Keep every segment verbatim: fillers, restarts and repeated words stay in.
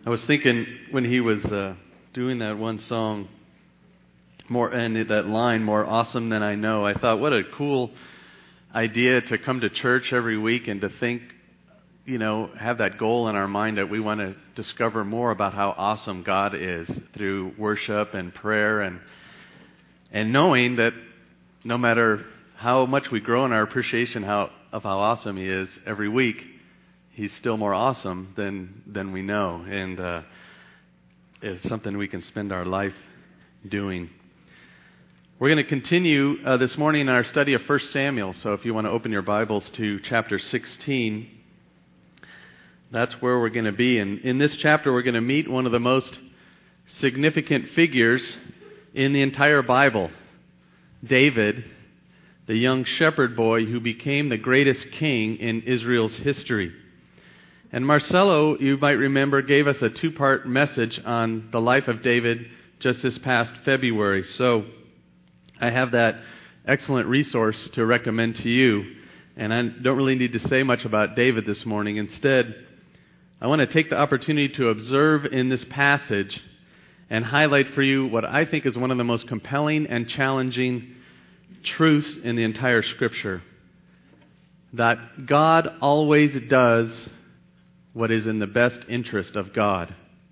I was thinking when he was uh, doing that one song, more and that line, more awesome than I know, I thought, what a cool idea to come to church every week and to think, you know, have that goal in our mind that we want to discover more about how awesome God is through worship and prayer, and and knowing that no matter how much we grow in our appreciation how, of how awesome He is every week, He's still more awesome than than we know, and uh, it's something we can spend our life doing. We're going to continue uh, this morning in our study of First Samuel, so if you want to open your Bibles to chapter sixteen, that's where we're going to be. And in this chapter, we're going to meet one of the most significant figures in the entire Bible, David, the young shepherd boy who became the greatest king in Israel's history. And Marcelo, you might remember, gave us a two-part message on the life of David just this past February. So I have that excellent resource to recommend to you. And I don't really need to say much about David this morning. Instead, I want to take the opportunity to observe in this passage and highlight for you what I think is one of the most compelling and challenging truths in the entire Scripture. That God always does what is in the best interest of God.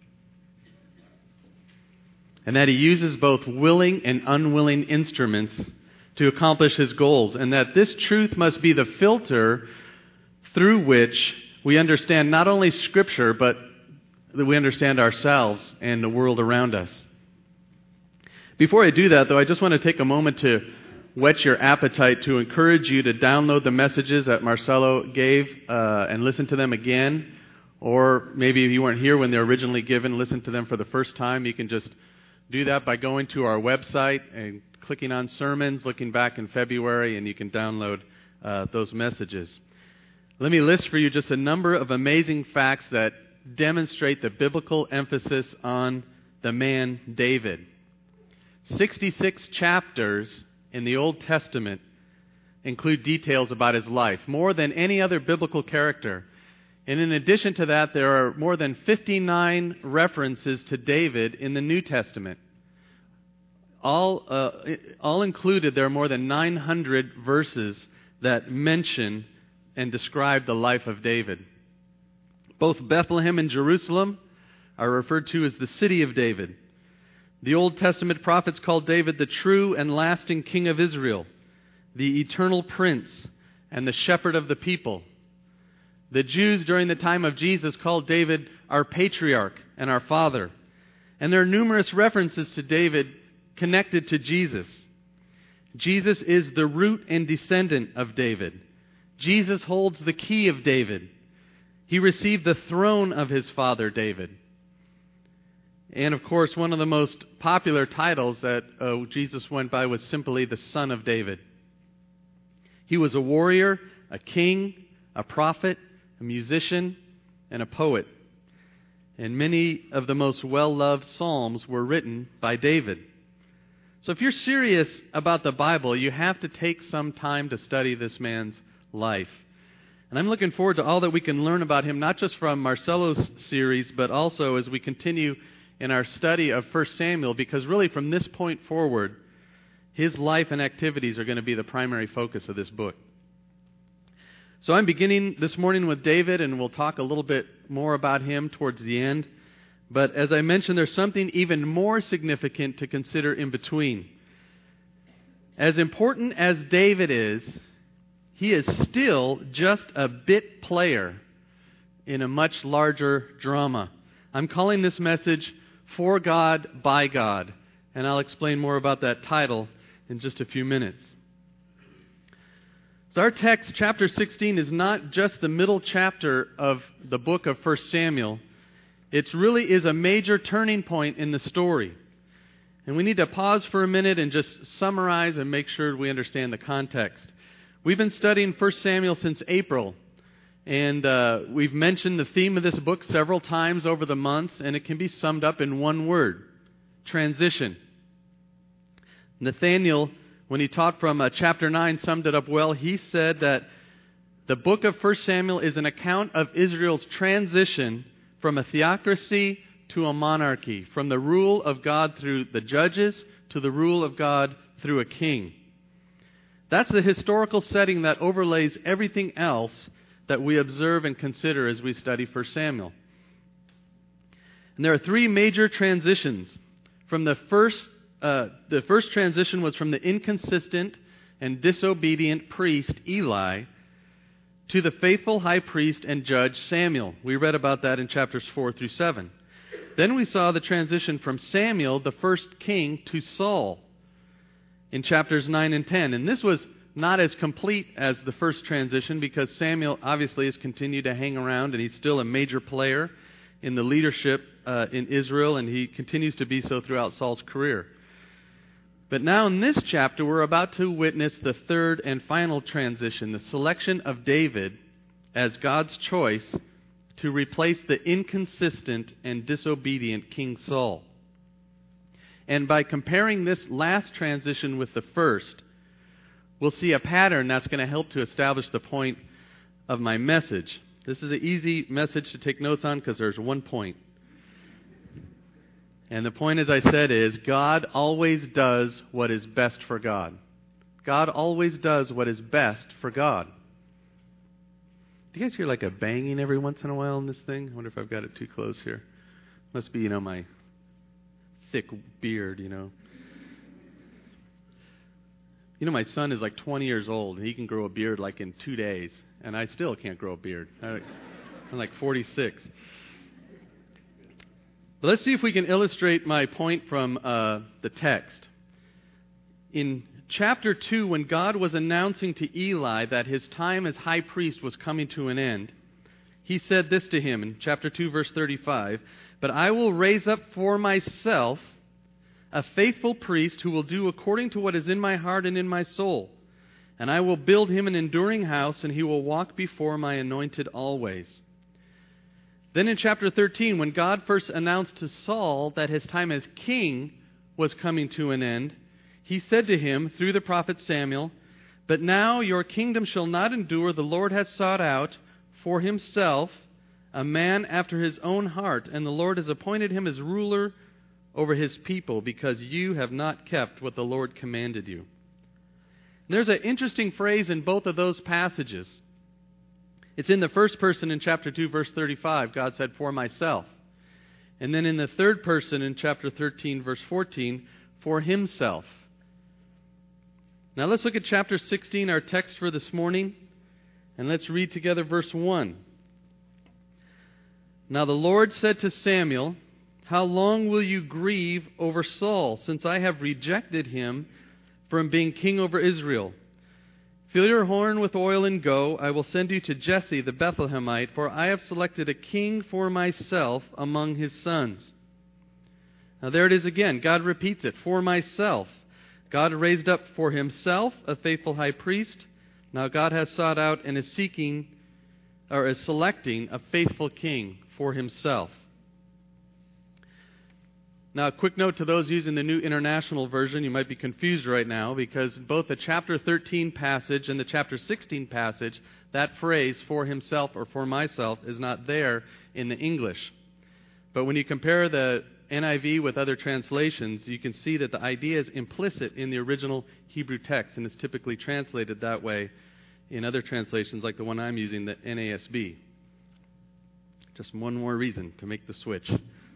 And that He uses both willing and unwilling instruments to accomplish His goals. And that this truth must be the filter through which we understand not only Scripture, but that we understand ourselves and the world around us. Before I do that, though, I just want to take a moment to whet your appetite to encourage you to download the messages that Marcelo gave uh, and listen to them again. Or maybe if you weren't here when they were originally given, listen to them for the first time. You can just do that by going to our website and clicking on sermons, looking back in February, and you can download uh, those messages. Let me list for you just a number of amazing facts that demonstrate the biblical emphasis on the man David. sixty-six chapters in the Old Testament include details about his life, more than any other biblical character. And in addition to that, there are more than fifty-nine references to David in the New Testament. All, uh, all included, there are more than nine hundred verses that mention and describe the life of David. Both Bethlehem and Jerusalem are referred to as the city of David. The Old Testament prophets called David the true and lasting king of Israel, the eternal prince, and the shepherd of the people. The Jews during the time of Jesus called David our patriarch and our father. And there are numerous references to David connected to Jesus. Jesus is the root and descendant of David. Jesus holds the key of David. He received the throne of his father David. And of course, one of the most popular titles that uh, Jesus went by was simply the Son of David. He was a warrior, a king, a prophet, a musician, and a poet. And many of the most well-loved psalms were written by David. So if you're serious about the Bible, you have to take some time to study this man's life. And I'm looking forward to all that we can learn about him, not just from Marcelo's series, but also as we continue in our study of First Samuel, because really from this point forward, his life and activities are going to be the primary focus of this book. So I'm beginning this morning with David, and we'll talk a little bit more about him towards the end. But as I mentioned, there's something even more significant to consider in between. As important as David is, he is still just a bit player in a much larger drama. I'm calling this message For God, by God, and I'll explain more about that title in just a few minutes. So our text, chapter sixteen, is not just the middle chapter of the book of First Samuel. It really is a major turning point in the story. And we need to pause for a minute and just summarize and make sure we understand the context. We've been studying First Samuel since April, and uh, we've mentioned the theme of this book several times over the months, and it can be summed up in one word: transition. Nathaniel, when he taught from uh, chapter nine, summed it up well. He said that the book of First Samuel is an account of Israel's transition from a theocracy to a monarchy, from the rule of God through the judges to the rule of God through a king. That's the historical setting that overlays everything else that we observe and consider as we study First Samuel. And there are three major transitions. From the first, uh, the first transition was from the inconsistent and disobedient priest Eli to the faithful high priest and judge Samuel. We read about that in chapters four through seven. Then we saw the transition from Samuel, the first king, to Saul in chapters nine and ten. And this was not as complete as the first transition because Samuel obviously has continued to hang around and he's still a major player in the leadership uh, in Israel, and he continues to be so throughout Saul's career. But now in this chapter, we're about to witness the third and final transition, the selection of David as God's choice to replace the inconsistent and disobedient King Saul. And by comparing this last transition with the first, we'll see a pattern that's going to help to establish the point of my message. This is an easy message to take notes on because there's one point. And the point, as I said, is God always does what is best for God. God always does what is best for God. Do you guys hear like a banging every once in a while in this thing? I wonder if I've got it too close here. Must be, you know, my thick beard, you know. You know, my son is like twenty years old, and he can grow a beard like in two days, and I still can't grow a beard. I'm like forty-six. But let's see if we can illustrate my point from uh, the text. In chapter two, when God was announcing to Eli that his time as high priest was coming to an end, he said this to him in chapter two, verse thirty-five, "But I will raise up for myself a faithful priest who will do according to what is in my heart and in my soul. And I will build him an enduring house, and he will walk before my anointed always." Then in chapter thirteen, when God first announced to Saul that his time as king was coming to an end, he said to him through the prophet Samuel, "But now your kingdom shall not endure. The Lord has sought out for himself a man after his own heart, and the Lord has appointed him as ruler over his people, because you have not kept what the Lord commanded you." And there's an interesting phrase in both of those passages. It's in the first person in chapter two, verse thirty-five, God said, "For myself." And then in the third person in chapter thirteen, verse fourteen, "For himself." Now let's look at chapter sixteen, our text for this morning, and let's read together verse one. "Now the Lord said to Samuel, 'How long will you grieve over Saul, since I have rejected him from being king over Israel? Fill your horn with oil and go. I will send you to Jesse the Bethlehemite, for I have selected a king for myself among his sons.'" Now there it is again. God repeats it, "For myself." God raised up for himself a faithful high priest. Now God has sought out and is seeking, or is selecting, a faithful king for himself. Now, a quick note to those using the New International Version. You might be confused right now because both the chapter thirteen passage and the chapter sixteen passage, that phrase, "for himself" or "for myself," is not there in the English. But when you compare the N I V with other translations, you can see that the idea is implicit in the original Hebrew text and is typically translated that way in other translations like the one I'm using, the N A S B. Just one more reason to make the switch.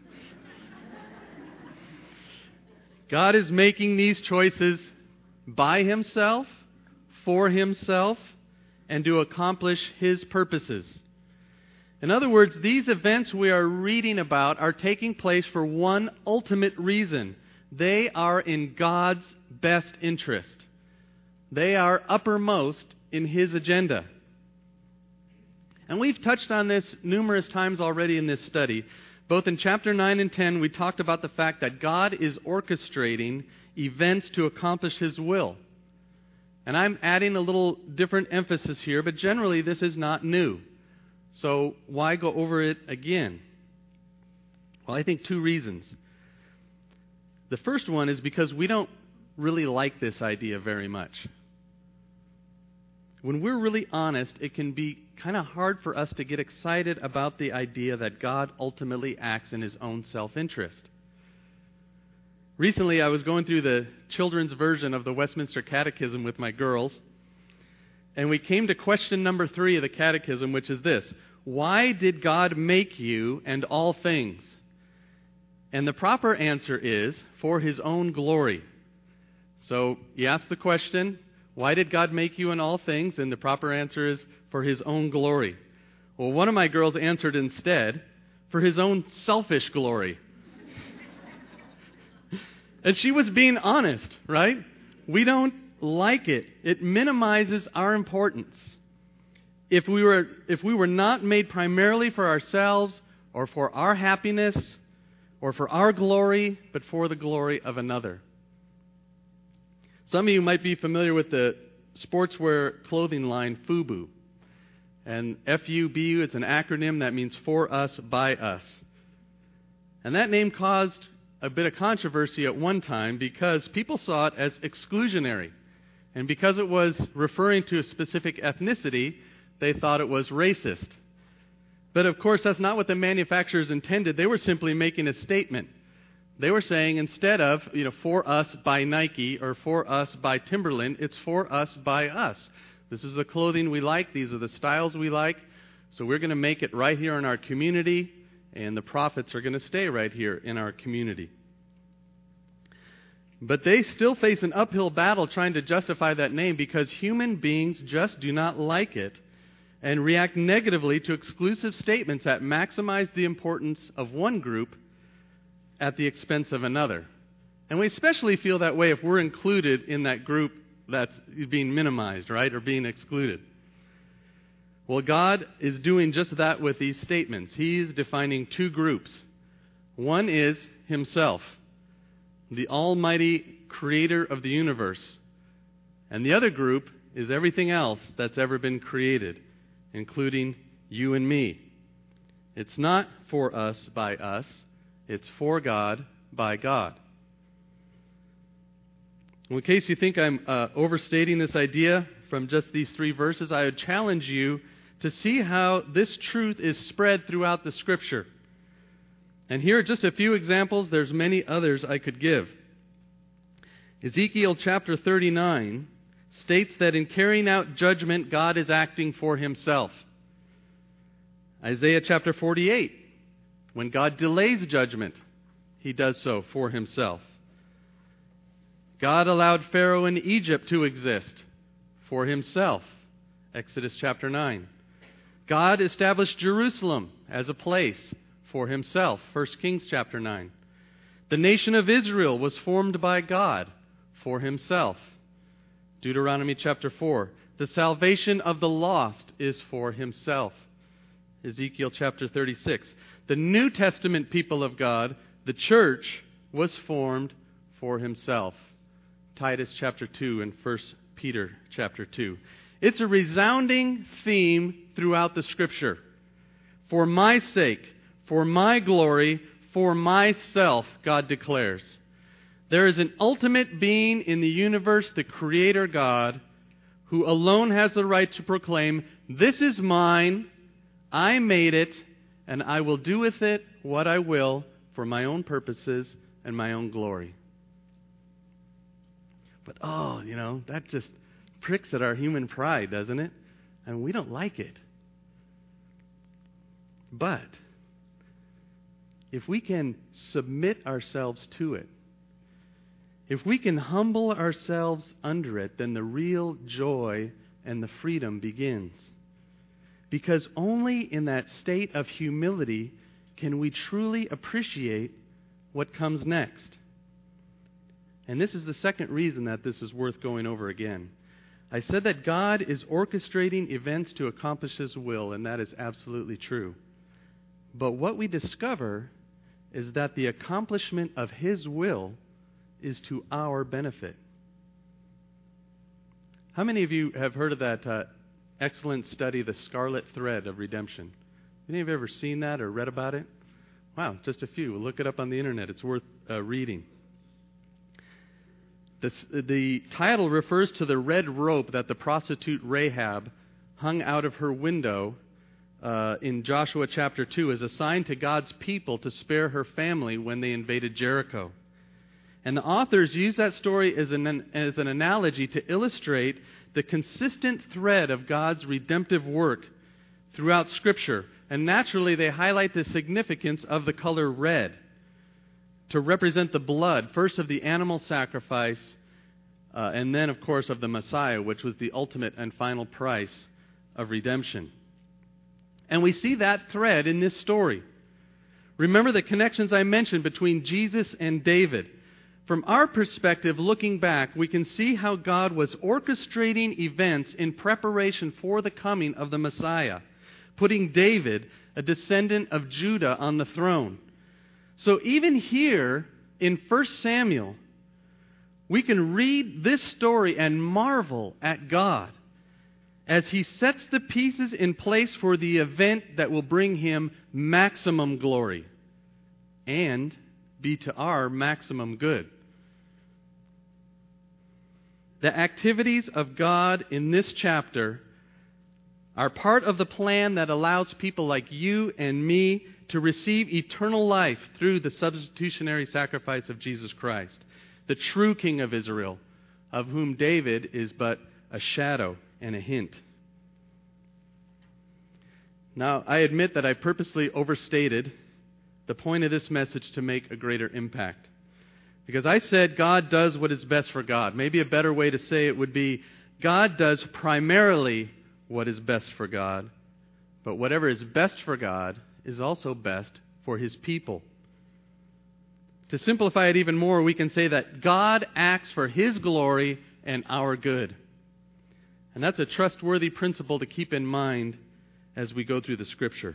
God is making these choices by himself, for himself, and to accomplish his purposes. In other words, these events we are reading about are taking place for one ultimate reason. They are in God's best interest. They are uppermost in his agenda. And we've touched on this numerous times already in this study. Both in chapter nine and ten, we talked about the fact that God is orchestrating events to accomplish his will. And I'm adding a little different emphasis here, but generally this is not new. So why go over it again? Well, I think two reasons. The first one is because we don't really like this idea very much. When we're really honest, it can be kind of hard for us to get excited about the idea that God ultimately acts in his own self-interest. Recently, I was going through the children's version of the Westminster Catechism with my girls, and we came to question number three of the Catechism, which is this: why did God make you and all things? And the proper answer is, for his own glory. So you ask the question, why did God make you and all things? And the proper answer is, for his own glory. Well, one of my girls answered instead, for his own selfish glory. And she was being honest, right? We don't like it. It minimizes our importance. If we were, if we were not made primarily for ourselves or for our happiness or for our glory, but for the glory of another. Some of you might be familiar with the sportswear clothing line FUBU. And F U B U, it's an acronym that means for us, by us. And that name caused a bit of controversy at one time because people saw it as exclusionary. And because it was referring to a specific ethnicity, they thought it was racist. But of course, that's not what the manufacturers intended. They were simply making a statement. They were saying instead of, you know, for us by Nike or for us by Timberland, it's for us by us. This is the clothing we like. These are the styles we like. So we're going to make it right here in our community, and the profits are going to stay right here in our community. But they still face an uphill battle trying to justify that name because human beings just do not like it and react negatively to exclusive statements that maximize the importance of one group at the expense of another. And we especially feel that way if we're included in that group that's being minimized, right, or being excluded. Well, God is doing just that with these statements. He's defining two groups. One is himself, the almighty creator of the universe. And the other group is everything else that's ever been created, including you and me. It's not for us by us. It's for God by God. In case you think I'm uh, overstating this idea from just these three verses, I would challenge you to see how this truth is spread throughout the Scripture. And here are just a few examples. There's many others I could give. Ezekiel chapter thirty-nine states that in carrying out judgment, God is acting for himself. Isaiah chapter forty-eight, when God delays judgment, he does so for himself. God allowed Pharaoh in Egypt to exist for himself. Exodus chapter nine. God established Jerusalem as a place for himself. First Kings chapter nine. The nation of Israel was formed by God for himself. Deuteronomy chapter four. The salvation of the lost is for himself. Ezekiel chapter thirty-six. The New Testament people of God, the church, was formed for himself. Titus chapter two and First Peter chapter two. It's a resounding theme throughout the Scripture. For my sake, for my glory, for myself, God declares. There is an ultimate being in the universe, the Creator God, who alone has the right to proclaim, this is mine, I made it, and I will do with it what I will for my own purposes and my own glory. But, oh, you know, that just pricks at our human pride, doesn't it? And we don't like it. But if we can submit ourselves to it, if we can humble ourselves under it, then the real joy and the freedom begins. Because only in that state of humility can we truly appreciate what comes next. And this is the second reason that this is worth going over again. I said that God is orchestrating events to accomplish his will, and that is absolutely true. But what we discover is that the accomplishment of his will is to our benefit. How many of you have heard of that uh, excellent study, The Scarlet Thread of Redemption? Any of you ever seen that or read about it? Wow, just a few. Look it up on the internet. It's worth uh, reading. This, the title refers to the red rope that the prostitute Rahab hung out of her window uh, in Joshua chapter two as a sign to God's people to spare her family when they invaded Jericho. And the authors use that story as an, as an analogy to illustrate the consistent thread of God's redemptive work throughout Scripture. And naturally, they highlight the significance of the color red to represent the blood, first of the animal sacrifice, uh, and then, of course, of the Messiah, which was the ultimate and final price of redemption. And we see that thread in this story. Remember the connections I mentioned between Jesus and David. From our perspective, looking back, we can see how God was orchestrating events in preparation for the coming of the Messiah, putting David, a descendant of Judah, on the throne. So even here in First Samuel, we can read this story and marvel at God as He sets the pieces in place for the event that will bring Him maximum glory and be to our maximum good. The activities of God in this chapter are part of the plan that allows people like you and me to receive eternal life through the substitutionary sacrifice of Jesus Christ, the true King of Israel, of whom David is but a shadow and a hint. Now, I admit that I purposely overstated the point of this message to make a greater impact. Because I said God does what is best for God. Maybe a better way to say it would be, God does primarily what is best for God, but whatever is best for God is also best for His people. To simplify it even more, we can say that God acts for His glory and our good. And that's a trustworthy principle to keep in mind as we go through the Scripture.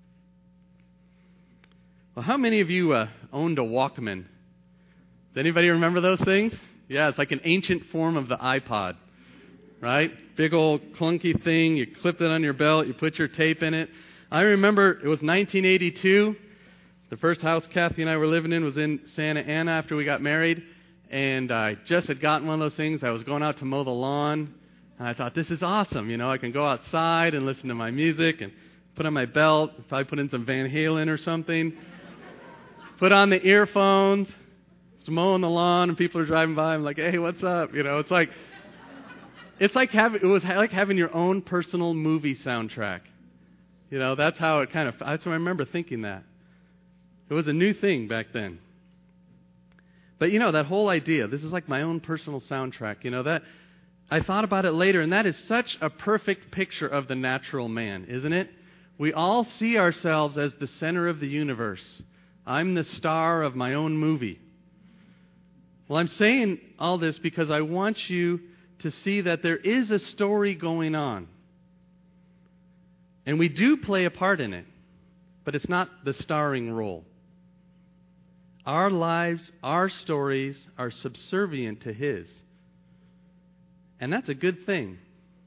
Well, how many of you uh, owned a Walkman? Does anybody remember those things? Yeah, it's like an ancient form of the iPod, right? Big old clunky thing. You clip it on your belt. You put your tape in it. I remember it was nineteen eighty-two. The first house Kathy and I were living in was in Santa Ana after we got married. And I just had gotten one of those things. I was going out to mow the lawn. And I thought, this is awesome. You know, I can go outside and listen to my music and put on my belt. Probably put in some Van Halen or something. Put on the earphones. Just mowing the lawn and people are driving by. I'm like, hey, what's up? You know, it's like, it's like having, it was like having your own personal movie soundtrack. You know, that's how it kind of, that's what I remember thinking that. It was a new thing back then. But, you know, that whole idea, this is like my own personal soundtrack, you know, that, I thought about it later, and that is such a perfect picture of the natural man, isn't it? We all see ourselves as the center of the universe. I'm the star of my own movie. Well, I'm saying all this because I want you to see that there is a story going on. And we do play a part in it, but it's not the starring role. Our lives, our stories are subservient to His. And that's a good thing.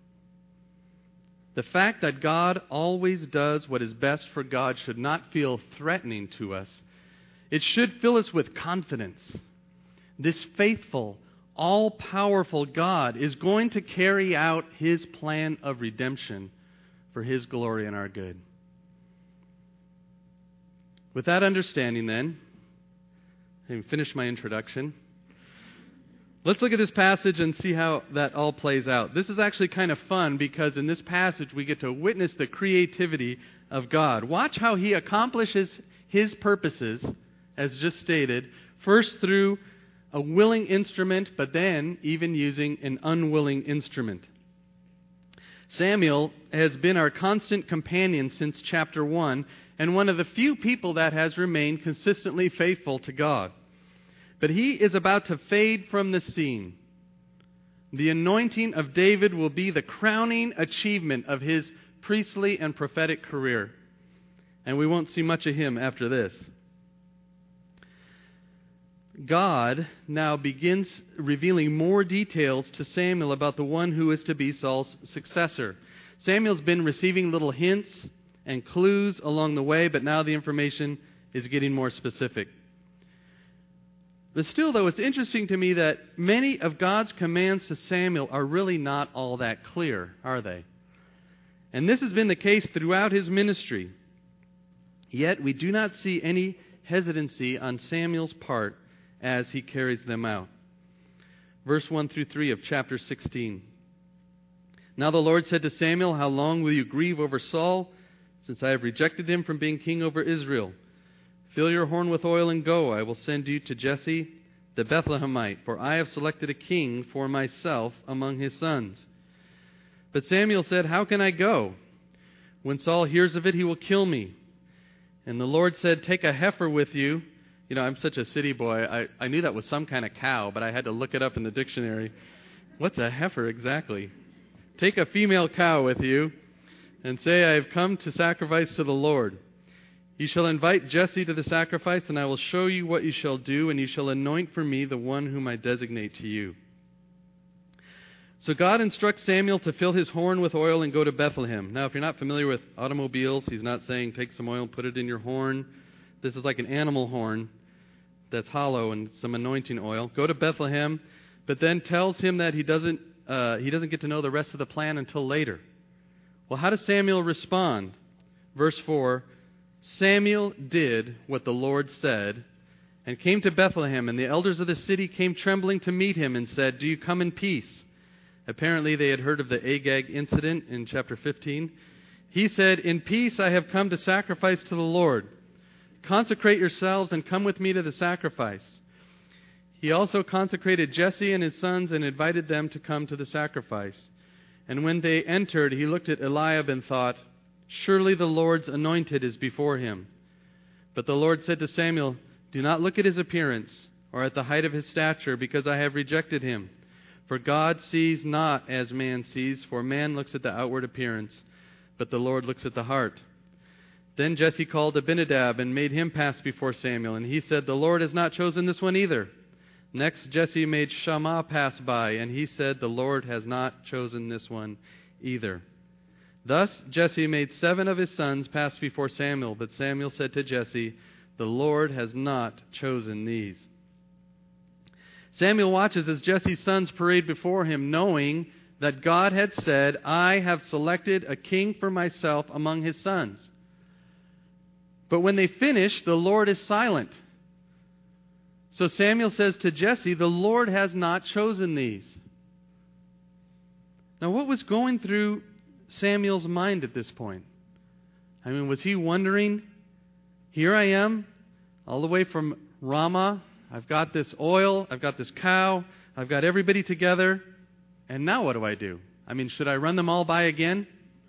The fact that God always does what is best for God should not feel threatening to us. It should fill us with confidence. This faithful, all-powerful God is going to carry out His plan of redemption for His glory and our good. With that understanding, then, I finished my introduction. Let's look at this passage and see how that all plays out. This is actually kind of fun because in this passage we get to witness the creativity of God. Watch how He accomplishes His purposes, as just stated, first through a willing instrument, but then even using an unwilling instrument. Samuel has been our constant companion since chapter one, and one of the few people that has remained consistently faithful to God. But he is about to fade from the scene. The anointing of David will be the crowning achievement of his priestly and prophetic career. And we won't see much of him after this. God now begins revealing more details to Samuel about the one who is to be Saul's successor. Samuel's been receiving little hints and clues along the way, but now the information is getting more specific. But still, though, it's interesting to me that many of God's commands to Samuel are really not all that clear, are they? And this has been the case throughout his ministry. Yet we do not see any hesitancy on Samuel's part as he carries them out. Verse one through three of chapter sixteen. Now the Lord said to Samuel, "How long will you grieve over Saul, since I have rejected him from being king over Israel? Fill your horn with oil and go. I will send you to Jesse the Bethlehemite, for I have selected a king for myself among his sons." But Samuel said, "How can I go? When Saul hears of it, he will kill me." And the Lord said, "Take a heifer with you." You know, I'm such a city boy. I, I knew that was some kind of cow, but I had to look it up in the dictionary. What's a heifer exactly? "Take a female cow with you and say, I have come to sacrifice to the Lord. You shall invite Jesse to the sacrifice, and I will show you what you shall do, and you shall anoint for me the one whom I designate to you." So God instructs Samuel to fill his horn with oil and go to Bethlehem. Now, if you're not familiar with automobiles, he's not saying take some oil and put it in your horn. This is like an animal horn that's hollow and some anointing oil. Go to Bethlehem, but then tells him that he doesn't uh, he doesn't get to know the rest of the plan until later. Well, how does Samuel respond? Verse four, Samuel did what the Lord said and came to Bethlehem, and the elders of the city came trembling to meet him and said, "Do you come in peace?" Apparently they had heard of the Agag incident in chapter fifteen. He said, "In peace I have come to sacrifice to the Lord. Consecrate yourselves and come with me to the sacrifice." He also consecrated Jesse and his sons and invited them to come to the sacrifice. And when they entered, he looked at Eliab and thought, "Surely the Lord's anointed is before him." But the Lord said to Samuel, "Do not look at his appearance or at the height of his stature, because I have rejected him. For God sees not as man sees, for man looks at the outward appearance, but the Lord looks at the heart." Then Jesse called Abinadab and made him pass before Samuel, and he said, "The Lord has not chosen this one either." Next Jesse made Shammah pass by, and he said, "The Lord has not chosen this one either." Thus Jesse made seven of his sons pass before Samuel, but Samuel said to Jesse, "The Lord has not chosen these." Samuel watches as Jesse's sons parade before him, knowing that God had said, "I have selected a king for myself among his sons." But when they finish, the Lord is silent. So Samuel says to Jesse, "The Lord has not chosen these." Now, what was going through Samuel's mind at this point? I mean, was he wondering, here I am, all the way from Ramah. I've got this oil, I've got this cow, I've got everybody together, and now what do I do? I mean, should I run them all by again?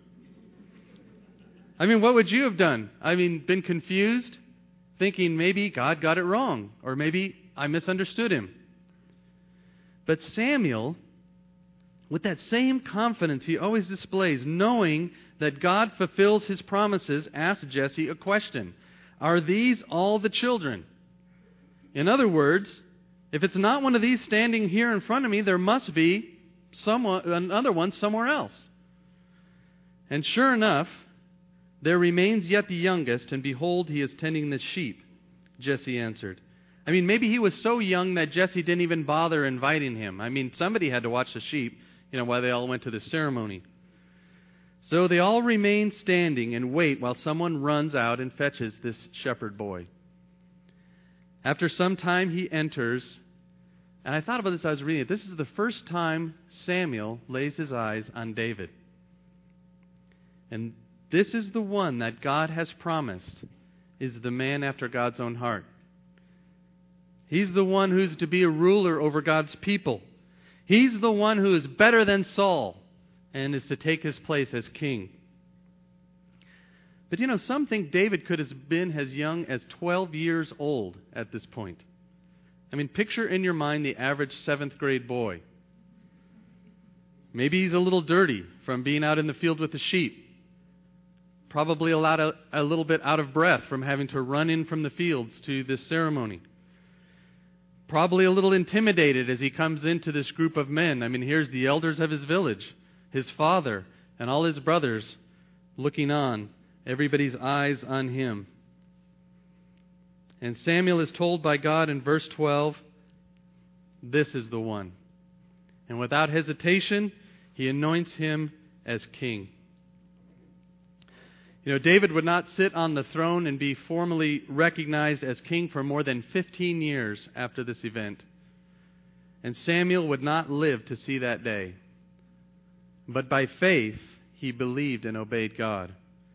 I mean, what would you have done? I mean, been confused, thinking maybe God got it wrong, or maybe I misunderstood him. But Samuel, with that same confidence he always displays, knowing that God fulfills his promises, asked Jesse a question. Are these all the children? In other words, if it's not one of these standing here in front of me, there must be someone, another one somewhere else. And sure enough, there remains yet the youngest, and behold, he is tending the sheep, Jesse answered. I mean, maybe he was so young that Jesse didn't even bother inviting him. I mean, somebody had to watch the sheep, you know, while they all went to the ceremony. So they all remain standing and wait while someone runs out and fetches this shepherd boy. After some time, he enters, and I thought about this as I was reading it. This is the first time Samuel lays his eyes on David. And this is the one that God has promised is the man after God's own heart. He's the one who's to be a ruler over God's people. He's the one who is better than Saul and is to take his place as king. But you know, some think David could have been as young as twelve years old at this point. I mean, picture in your mind the average seventh grade boy. Maybe he's a little dirty from being out in the field with the sheep. Probably a, lot of, a little bit out of breath from having to run in from the fields to this ceremony. Probably a little intimidated as he comes into this group of men. I mean, here's the elders of his village, his father, and all his brothers looking on. Everybody's eyes on him. And Samuel is told by God in verse twelve, this is the one. And without hesitation, he anoints him as king. You know, David would not sit on the throne and be formally recognized as king for more than fifteen years after this event. And Samuel would not live to see that day. But by faith, he believed and obeyed God.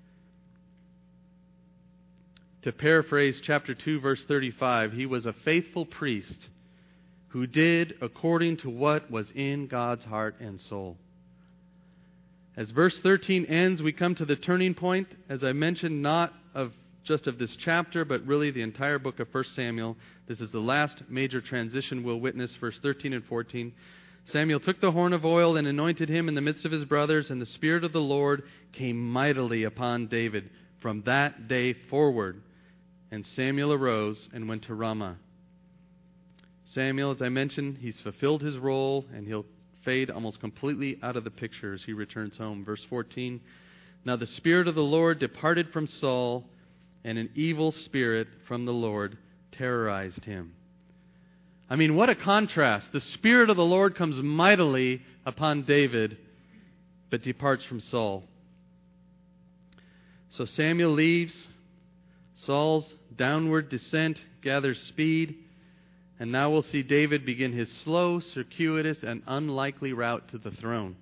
To paraphrase chapter two, verse thirty-five, he was a faithful priest who did according to what was in God's heart and soul. As verse thirteen ends, we come to the turning point, as I mentioned, not of just of this chapter, but really the entire book of First Samuel. This is the last major transition we'll witness, verse thirteen and fourteen. Samuel took the horn of oil and anointed him in the midst of his brothers, and the Spirit of the Lord came mightily upon David from that day forward. And Samuel arose and went to Ramah. Samuel, as I mentioned, he's fulfilled his role, and he'll fade almost completely out of the picture as he returns home. Verse fourteen, now the Spirit of the Lord departed from Saul, and an evil spirit from the Lord terrorized him. I mean, what a contrast. The Spirit of the Lord comes mightily upon David, but departs from Saul. So Samuel leaves. Saul's downward descent gathers speed. And now we'll see David begin his slow, circuitous, and unlikely route to the throne.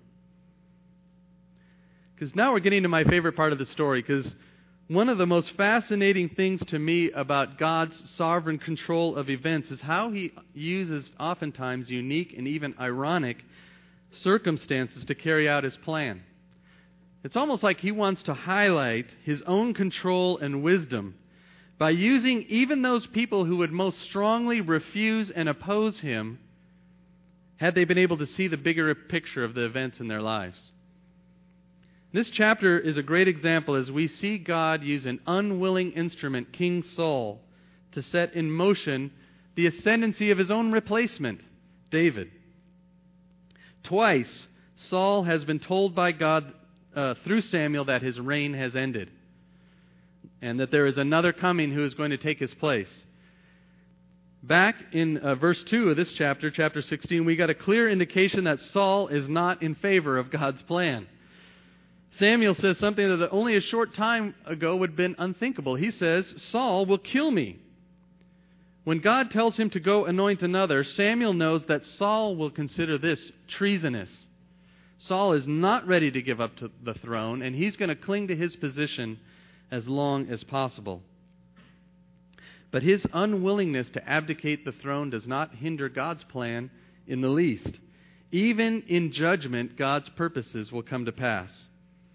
Because now we're getting to my favorite part of the story, because one of the most fascinating things to me about God's sovereign control of events is how He uses oftentimes unique and even ironic circumstances to carry out His plan. It's almost like He wants to highlight His own control and wisdom by using even those people who would most strongly refuse and oppose Him had they been able to see the bigger picture of the events in their lives. This chapter is a great example as we see God use an unwilling instrument, King Saul, to set in motion the ascendancy of his own replacement, David. Twice, Saul has been told by God uh, through Samuel that his reign has ended, and that there is another coming who is going to take his place. Back in uh, verse two of this chapter, chapter sixteen, we got a clear indication that Saul is not in favor of God's plan. Samuel says something that only a short time ago would have been unthinkable. He says, Saul will kill me. When God tells him to go anoint another, Samuel knows that Saul will consider this treasonous. Saul is not ready to give up to the throne, and he's going to cling to his position as long as possible. But his unwillingness to abdicate the throne does not hinder God's plan in the least. Even in judgment, God's purposes will come to pass.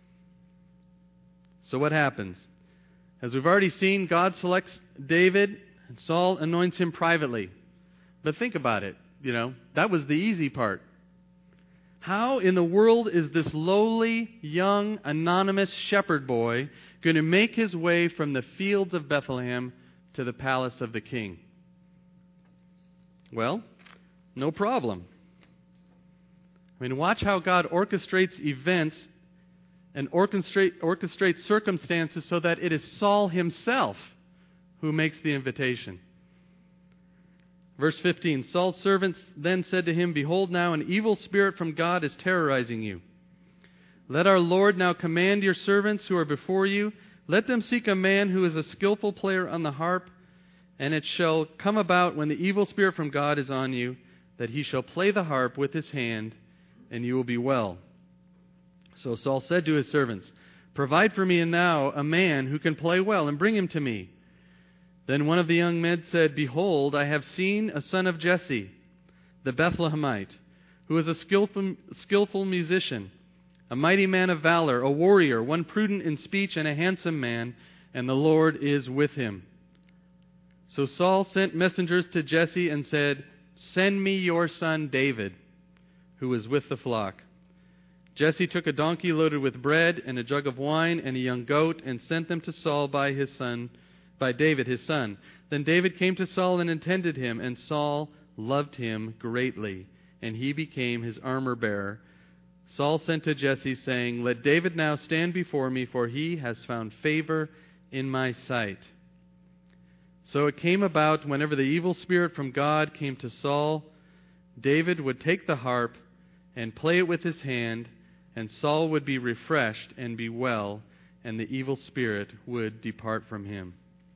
So what happens? As we've already seen, God selects David, and Saul anoints him privately. But think about it, you know, that was the easy part. How in the world is this lowly, young, anonymous shepherd boy going to make his way from the fields of Bethlehem to the palace of the king? Well, no problem. I mean, watch how God orchestrates events and orchestrate, orchestrates circumstances so that it is Saul himself who makes the invitation. Verse fifteen, Saul's servants then said to him, behold, now an evil spirit from God is terrorizing you. Let our Lord now command your servants who are before you. Let them seek a man who is a skillful player on the harp, and it shall come about when the evil spirit from God is on you, that he shall play the harp with his hand, and you will be well. So Saul said to his servants, provide for me now a man who can play well, and bring him to me. Then one of the young men said, behold, I have seen a son of Jesse, the Bethlehemite, who is a skillful, skillful musician, a mighty man of valor, a warrior, one prudent in speech and a handsome man, and the Lord is with him. So Saul sent messengers to Jesse and said, send me your son David, who is with the flock. Jesse took a donkey loaded with bread and a jug of wine and a young goat and sent them to Saul by his son, by David his son. Then David came to Saul and attended him, and Saul loved him greatly, and he became his armor bearer. Saul sent to Jesse, saying, let David now stand before me, for he has found favor in my sight. So it came about, whenever the evil spirit from God came to Saul, David would take the harp and play it with his hand, and Saul would be refreshed and be well, and the evil spirit would depart from him.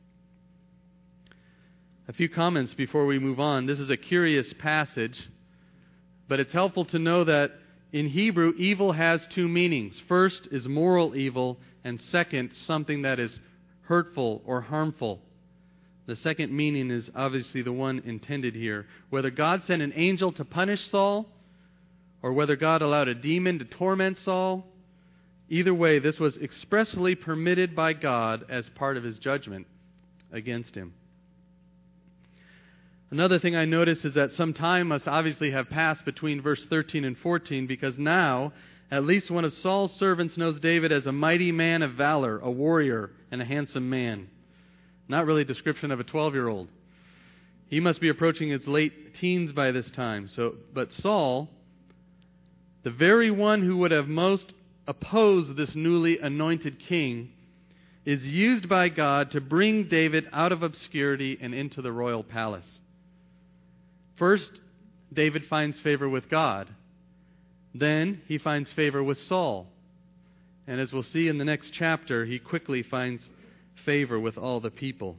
A few comments before we move on. This is a curious passage, but it's helpful to know that in Hebrew, evil has two meanings. First is moral evil, and second, something that is hurtful or harmful. The second meaning is obviously the one intended here. Whether God sent an angel to punish Saul, or whether God allowed a demon to torment Saul, either way, this was expressly permitted by God as part of his judgment against him. Another thing I notice is that some time must obviously have passed between verse thirteen and fourteen, because now at least one of Saul's servants knows David as a mighty man of valor, a warrior, and a handsome man. Not really a description of a twelve-year-old. He must be approaching his late teens by this time. So, but Saul, the very one who would have most opposed this newly anointed king, is used by God to bring David out of obscurity and into the royal palace. First, David finds favor with God. Then he finds favor with Saul. And as we'll see in the next chapter, he quickly finds favor with all the people.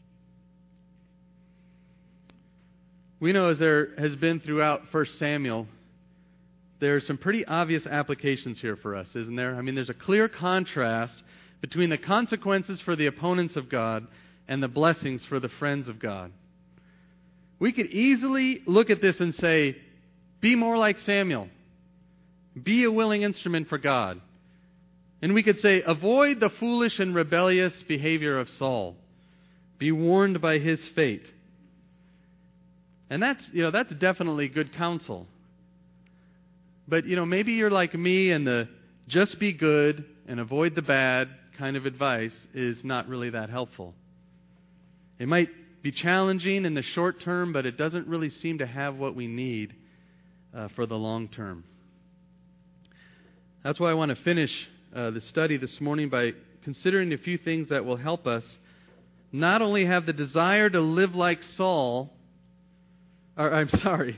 We know, as there has been throughout First Samuel, there are some pretty obvious applications here for us, isn't there? I mean, there's a clear contrast between the consequences for the opponents of God and the blessings for the friends of God. We could easily look at this and say, be more like Samuel. Be a willing instrument for God. And we could say, avoid the foolish and rebellious behavior of Saul. Be warned by his fate. And that's, you know, that's definitely good counsel. But, you know, maybe you're like me, and the just be good and avoid the bad kind of advice is not really that helpful. It might be challenging in the short term, but it doesn't really seem to have what we need uh, for the long term. That's why I want to finish uh, the study this morning by considering a few things that will help us not only have the desire to live like Saul, or I'm sorry,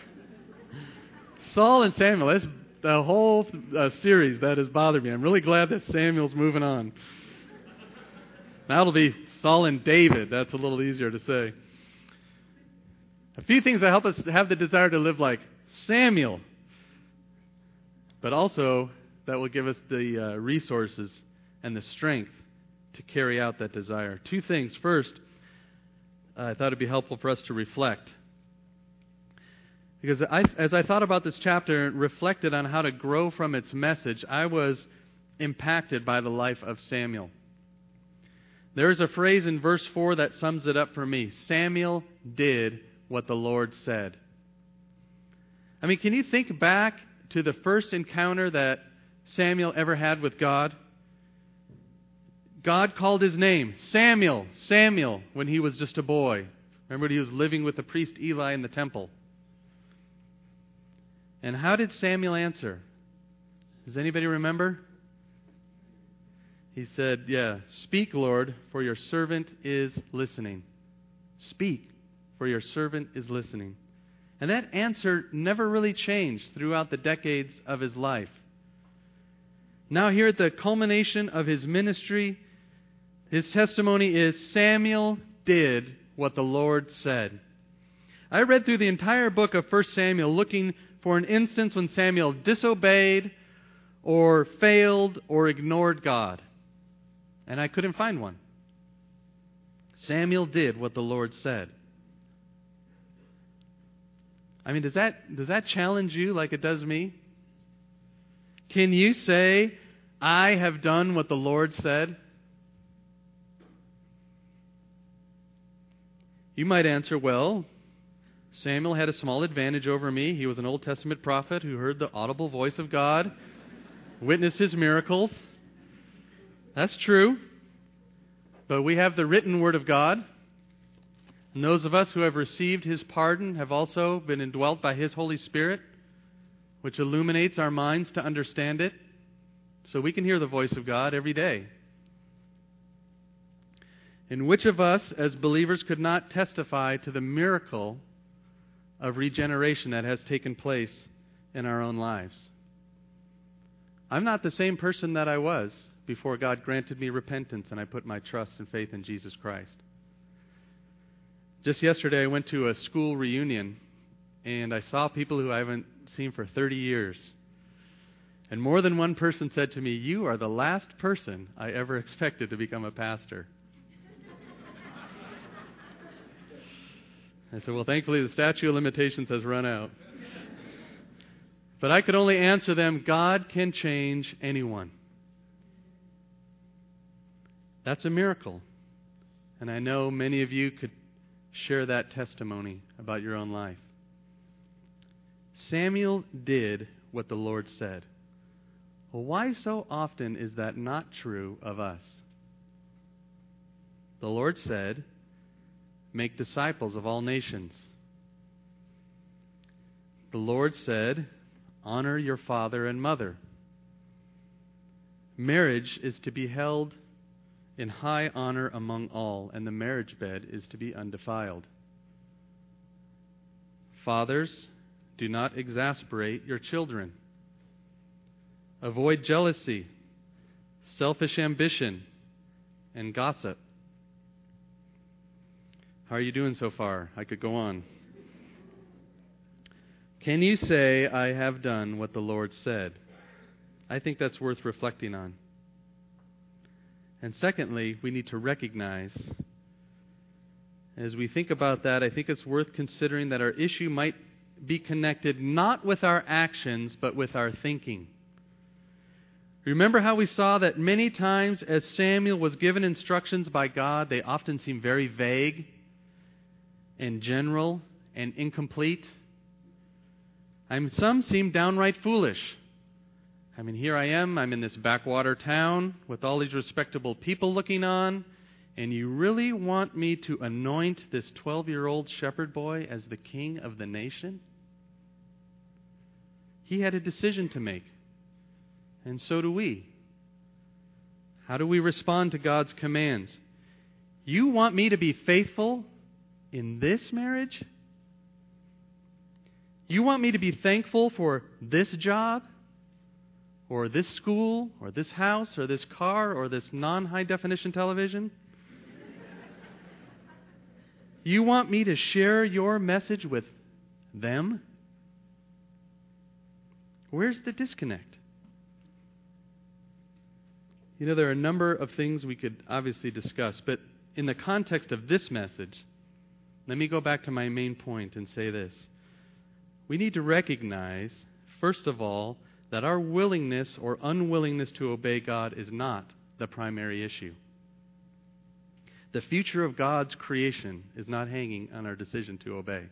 Saul and Samuel. That's the whole uh, series that has bothered me. I'm really glad that Samuel's moving on. Now it'll be Saul and David. That's a little easier to say. A few things that help us have the desire to live like Samuel, but also that will give us the uh, resources and the strength to carry out that desire. Two things. First, uh, I thought it'd be helpful for us to reflect. Because I, as I thought about this chapter and reflected on how to grow from its message, I was impacted by the life of Samuel. There is a phrase in verse four that sums it up for me. Samuel did what the Lord said. I mean, can you think back to the first encounter that Samuel ever had with God? God called his name, Samuel, Samuel, when he was just a boy. Remember, he was living with the priest Eli in the temple. And how did Samuel answer? Does anybody remember? He said, yeah, speak, Lord, for your servant is listening. Speak, for your servant is listening. And that answer never really changed throughout the decades of his life. Now here at the culmination of his ministry, his testimony is Samuel did what the Lord said. I read through the entire book of First Samuel looking for an instance when Samuel disobeyed or failed or ignored God. And I couldn't find one. Samuel did what the Lord said. I mean, does that does that challenge you like it does me? Can you say, I have done what the Lord said? You might answer, well, Samuel had a small advantage over me. He was an Old Testament prophet who heard the audible voice of God, witnessed his miracles. That's true. But we have the written word of God. And those of us who have received his pardon have also been indwelt by his Holy Spirit, which illuminates our minds to understand it, so we can hear the voice of God every day. And which of us as believers could not testify to the miracle of regeneration that has taken place in our own lives? I'm not the same person that I was before God granted me repentance and I put my trust and faith in Jesus Christ. Just yesterday, I went to a school reunion, and I saw people who I haven't seen for thirty years. And more than one person said to me, "You are the last person I ever expected to become a pastor." I said, well, thankfully the statute of limitations has run out. But I could only answer them, God can change anyone. That's a miracle. And I know many of you could share that testimony about your own life. Samuel did what the Lord said. Well, why so often is that not true of us? The Lord said, make disciples of all nations. The Lord said, honor your father and mother. Marriage is to be held in high honor among all, and the marriage bed is to be undefiled. Fathers, do not exasperate your children. Avoid jealousy, selfish ambition, and gossip. How are you doing so far? I could go on. Can you say, I have done what the Lord said? I think that's worth reflecting on. And secondly, we need to recognize, as we think about that, I think it's worth considering that our issue might be connected not with our actions, but with our thinking. Remember how we saw that many times as Samuel was given instructions by God, they often seem very vague and general and incomplete. I mean, some seem downright foolish. I mean, here I am, I'm in this backwater town with all these respectable people looking on, and you really want me to anoint this twelve-year-old shepherd boy as the king of the nation? He had a decision to make, and so do we. How do we respond to God's commands? You want me to be faithful in this marriage? You want me to be thankful for this job? Or this school? Or this house? Or this car? Or this non-high definition television? You want me to share your message with them? Where's the disconnect? You know, there are a number of things we could obviously discuss, but in the context of this message, let me go back to my main point and say this. We need to recognize, first of all, that our willingness or unwillingness to obey God is not the primary issue. The future of God's creation is not hanging on our decision to obey.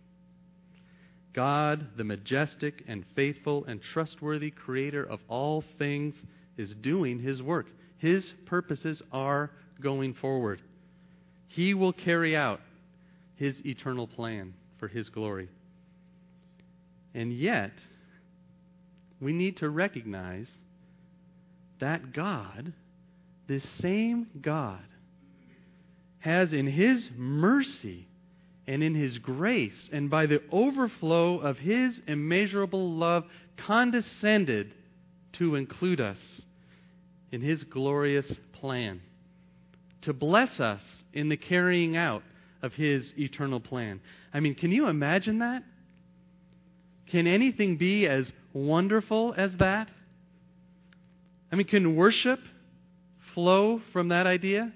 God, the majestic and faithful and trustworthy creator of all things, is doing His work. His purposes are going forward. He will carry out His eternal plan for His glory. And yet, we need to recognize that God, this same God, has in His mercy and in His grace and by the overflow of His immeasurable love condescended to include us in His glorious plan, to bless us in the carrying out of His eternal plan. I mean, can you imagine that? Can anything be as wonderful as that? I mean, can worship flow from that idea?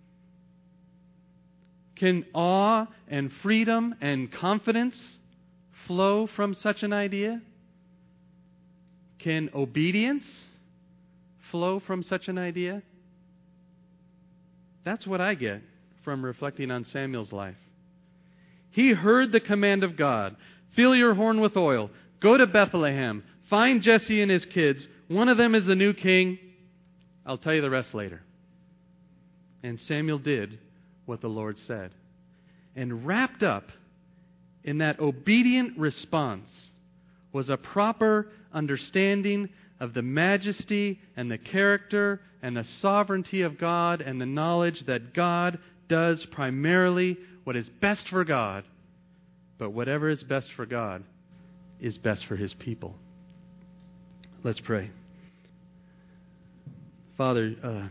Can awe and freedom and confidence flow from such an idea? Can obedience flow from such an idea? That's what I get from reflecting on Samuel's life. He heard the command of God. Fill your horn with oil. Go to Bethlehem. Find Jesse and his kids. One of them is the new king. I'll tell you the rest later. And Samuel did what the Lord said. And wrapped up in that obedient response was a proper understanding of the majesty and the character and the sovereignty of God and the knowledge that God does primarily what is best for God. But whatever is best for God is best for His people. Let's pray. Father, uh,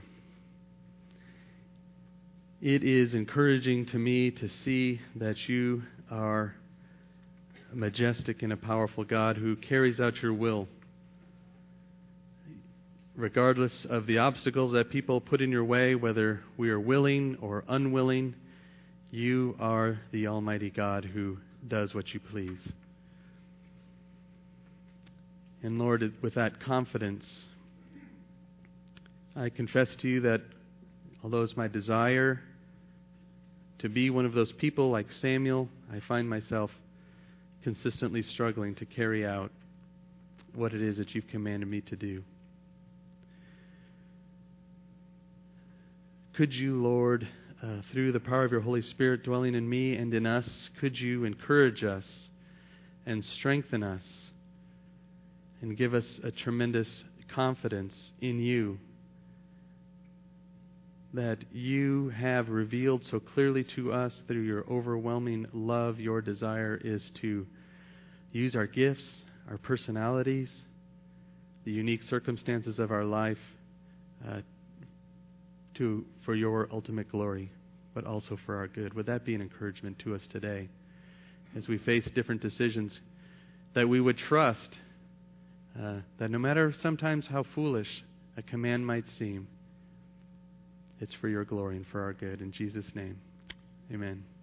it is encouraging to me to see that you are a majestic and a powerful God who carries out your will. Regardless of the obstacles that people put in your way, whether we are willing or unwilling, you are the Almighty God who does what you please. And Lord, with that confidence, I confess to you that although it's my desire to be one of those people like Samuel, I find myself consistently struggling to carry out what it is that you've commanded me to do. Could you, Lord, uh, through the power of your Holy Spirit dwelling in me and in us, could you encourage us and strengthen us and give us a tremendous confidence in you that you have revealed so clearly to us through your overwhelming love. Your desire is to use our gifts, our personalities, the unique circumstances of our life uh, to for your ultimate glory, but also for our good. Would that be an encouragement to us today as we face different decisions, that we would trust uh, that no matter sometimes how foolish a command might seem, it's for your glory and for our good. In Jesus' name, amen.